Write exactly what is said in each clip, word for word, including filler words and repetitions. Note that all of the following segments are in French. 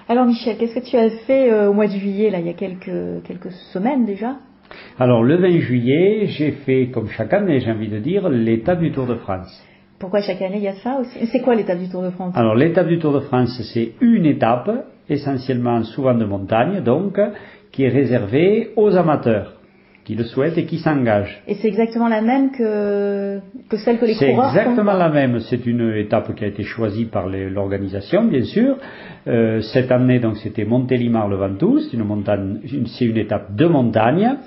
Alors Michel, qu'est-ce que tu as fait euh, au mois de juillet, là, il y a quelques, quelques semaines déjà? Alors le vingt juillet, j'ai fait, comme chaque année, j'ai envie de dire, l'étape du Tour de France. Pourquoi chaque année il y a ça aussi? C'est quoi l'étape du Tour de France? Alors l'étape du Tour de France, c'est une étape, essentiellement souvent de montagne, donc, qui est réservée aux amateurs, qui le souhaitent et qui s'engagent. Et c'est exactement la même que, que celle que les C'est coureurs font? C'est exactement la même. C'est une étape qui a été choisie par les, l'organisation, bien sûr. Euh, cette année, donc, c'était Montélimar-le-Ventoux. C'est une montagne, c'est une étape de montagne.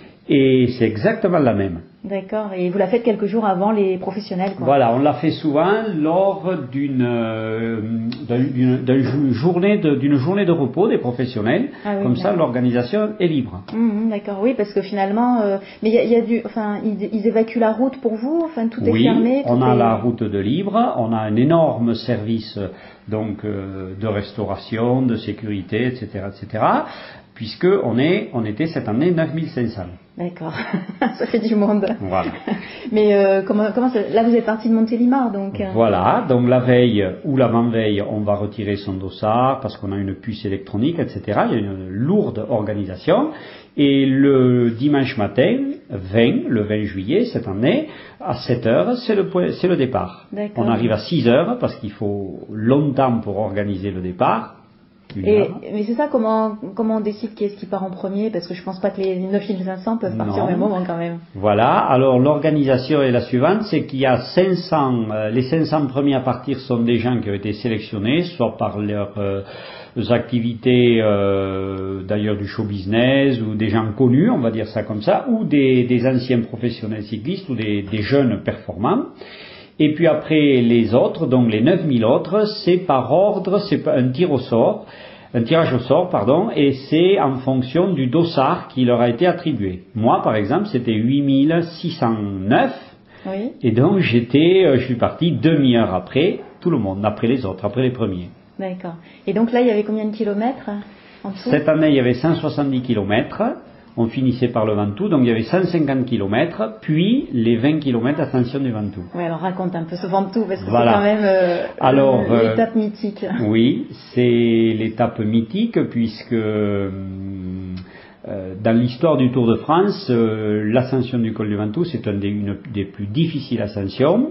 Et c'est exactement la même. D'accord. Et vous la faites quelques jours avant les professionnels, quoi. Voilà, on l'a fait souvent lors d'une, euh, d'une, d'une, journée de, d'une journée de repos des professionnels. Ah oui, Comme ça, d'accord. l'organisation est libre. Mmh, d'accord, oui, parce que finalement, euh, mais il y a, y a du, enfin, ils, ils évacuent la route pour vous, enfin, tout est oui, fermé. Tout on a est... la route de libre, on a un énorme service donc euh, de restauration, de sécurité, et cetera, et cetera. Puisque on est, on était cette année neuf mille cinq cents. D'accord, ça fait du monde. Voilà. Mais euh, comment, comment ça... là vous êtes parti de Montélimar, donc. Euh... Voilà, donc la veille ou l'avant-veille, on va retirer son dossard parce qu'on a une puce électronique, et cetera. Il y a une lourde organisation. Et le dimanche matin, vingt, le vingt juillet cette année, à sept heures, c'est le, c'est le départ. D'accord. On arrive à six heures parce qu'il faut longtemps pour organiser le départ. Et, mais c'est ça, comment, comment on décide qui est-ce qui part en premier? Parce que je pense pas que les neuf mille cinq cents peuvent partir non. au même moment quand même. Voilà, alors l'organisation est la suivante, c'est qu'il y a cinq cents, euh, les cinq cents premiers à partir sont des gens qui ont été sélectionnés, soit par leurs euh, activités euh, d'ailleurs du show business, ou des gens connus, on va dire ça comme ça, ou des, des anciens professionnels cyclistes, ou des, des jeunes performants. Et puis après les autres, donc les neuf mille autres, c'est par ordre, c'est un tir au sort, un tirage au sort, pardon, et c'est en fonction du dossard qui leur a été attribué. Moi, par exemple, c'était huit mille six cent neuf, oui. Et donc j'étais, je suis parti demi-heure après tout le monde, après les autres, après les premiers. D'accord. Et donc là, il y avait combien de kilomètres en dessous? Cette année, il y avait cent soixante-dix kilomètres. On finissait par le Ventoux, donc il y avait cent cinquante kilomètres, puis les vingt kilomètres Ascension du Ventoux. Oui, alors raconte un peu ce Ventoux, parce que voilà. c'est quand même euh, alors, l'étape euh, mythique. Oui, c'est l'étape mythique, puisque euh, dans l'histoire du Tour de France, euh, l'ascension du col du Ventoux, c'est une des, une des plus difficiles ascensions.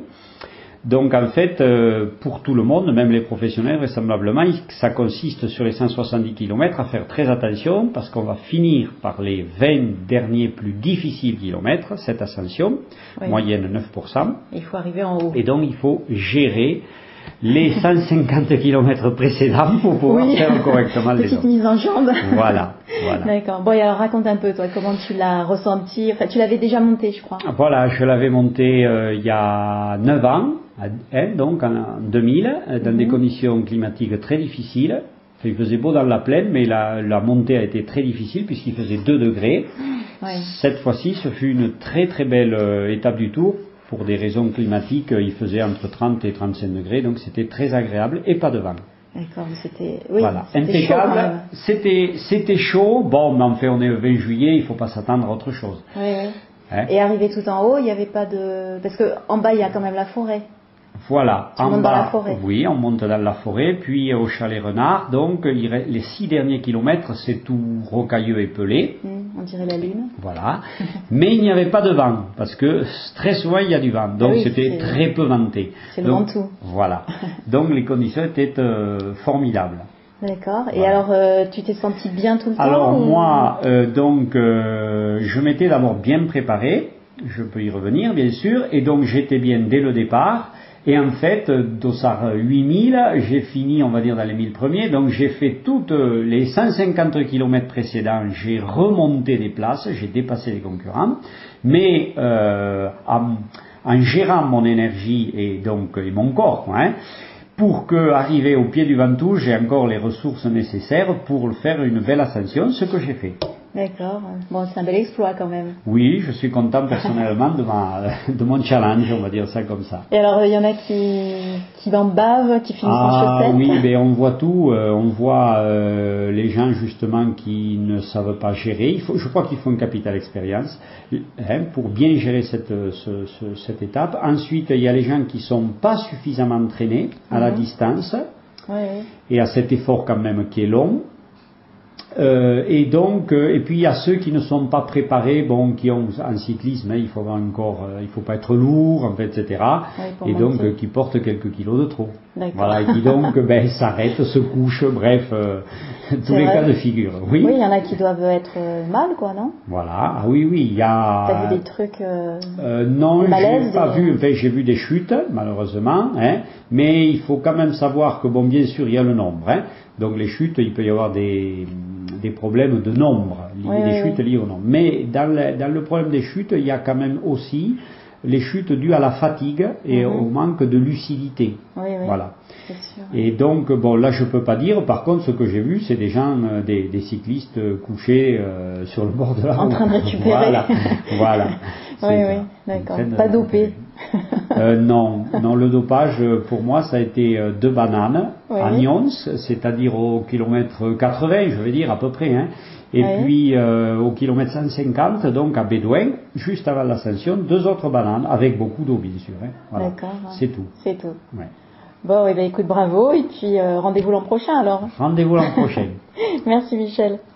Donc en fait, euh, pour tout le monde, même les professionnels, vraisemblablement, ça consiste sur les cent soixante-dix kilomètres à faire très attention parce qu'on va finir par les vingt derniers plus difficiles kilomètres, cette ascension, oui. Moyenne neuf pour cent. Il faut arriver en haut. Et donc il faut gérer les cent cinquante kilomètres précédents pour pouvoir oui. faire correctement les autres. Petite mise en jambe. Voilà. Voilà. D'accord. Bon, et alors raconte un peu, toi, comment tu l'as ressenti. Enfin, tu l'avais déjà monté, je crois. Voilà, je l'avais monté euh, il y a neuf ans, hein, donc en deux mille, dans mm-hmm. des conditions climatiques très difficiles. Enfin, il faisait beau dans la plaine, mais la, la montée a été très difficile puisqu'il faisait deux degrés. Ouais. Cette fois-ci, ce fut une très très belle euh, étape du Tour. Pour des raisons climatiques, il faisait entre trente et trente-cinq degrés, donc c'était très agréable et pas de vent. D'accord, c'était oui, voilà. c'était impeccable. Chaud, c'était c'était chaud. Bon, mais en fait, on est le vingt juillet, il faut pas s'attendre à autre chose. Oui, oui. Hein? Et arrivé tout en haut, il n'y avait pas de parce que en bas il y a quand même la forêt. Voilà, tu en montes bas, dans la forêt. Oui, on monte dans la forêt, puis au chalet Renard, donc les six derniers kilomètres, c'est tout rocailleux et pelé. Mmh, on dirait la lune. Voilà, mais il n'y avait pas de vent, parce que très souvent il y a du vent, donc oui, c'était c'est... très peu venté. C'est le Ventoux. Voilà, donc les conditions étaient euh, formidables. D'accord. Et voilà. alors, euh, tu t'es senti bien tout le temps? Alors ou... moi, euh, donc, euh, je m'étais d'abord bien préparé. Je peux y revenir, bien sûr. Et donc, j'étais bien dès le départ. Et en fait, dossard huit mille, j'ai fini, on va dire, dans les mille premiers. Donc, j'ai fait toutes les cent cinquante kilomètres précédents. J'ai remonté des places. J'ai dépassé les concurrents. Mais euh, en, en gérant mon énergie et donc et mon corps, hein, pour qu'arriver au pied du Ventoux, j'ai encore les ressources nécessaires pour faire une belle ascension, ce que j'ai fait. D'accord. Bon, c'est un bel exploit quand même. Oui, je suis content personnellement de, ma, de mon challenge, on va dire ça comme ça. Et alors, il y en a qui, qui en bavent, qui finissent ah, en chaussettes. Oui, mais on voit tout. Euh, on voit euh, les gens justement qui ne savent pas gérer. Il faut, je crois qu'il faut une capitale expérience hein, pour bien gérer cette, ce, ce, cette étape. Ensuite, il y a les gens qui sont pas suffisamment entraînés à mm-hmm. la distance. Oui, oui. Et à cet effort quand même qui est long. Euh, et donc, euh, et puis il y a ceux qui ne sont pas préparés, bon, qui ont en cyclisme, hein, il faut avoir encore, euh, il faut pas être lourd, en fait, et cetera. Oui, et donc euh, qui portent quelques kilos de trop. D'accord. Voilà, et qui donc ben, s'arrêtent, se couchent, bref, euh, tous les vrai. cas de figure. Oui. Oui, il y en a qui doivent être euh, mal, quoi, non? Voilà, ah oui, oui, il y a. T'as vu des trucs euh, euh, Non, j'ai pas des... vu. Enfin, j'ai vu des chutes, malheureusement, hein, mais il faut quand même savoir que bon, bien sûr, il y a le nombre. Hein, donc les chutes, il peut y avoir des des problèmes de nombre, oui, des oui, chutes oui. liées au nombre. Mais dans le, dans le problème des chutes, il y a quand même aussi les chutes dues à la fatigue et mm-hmm. au manque de lucidité. Oui, oui. Voilà. C'est sûr. Et donc, bon, là, je peux pas dire. Par contre, ce que j'ai vu, c'est des gens, euh, des, des cyclistes euh, couchés euh, sur le bord de la route. En train de récupérer. Voilà, voilà. Oui, oui, d'accord. Pas dopé. euh, non, non, le dopage, pour moi, ça a été euh, deux bananes oui. à Nyons, c'est-à-dire au kilomètre quatre-vingts, je vais dire à peu près, hein. Et oui. puis euh, au kilomètre cent cinquante, donc à Bédouin, juste avant l'ascension, deux autres bananes, avec beaucoup d'eau, bien sûr. Hein. Voilà. D'accord. C'est tout. C'est tout. Ouais. Bon, et eh bien, écoute, bravo, et puis euh, rendez-vous l'an prochain alors. Rendez-vous l'an prochain. Merci Michel.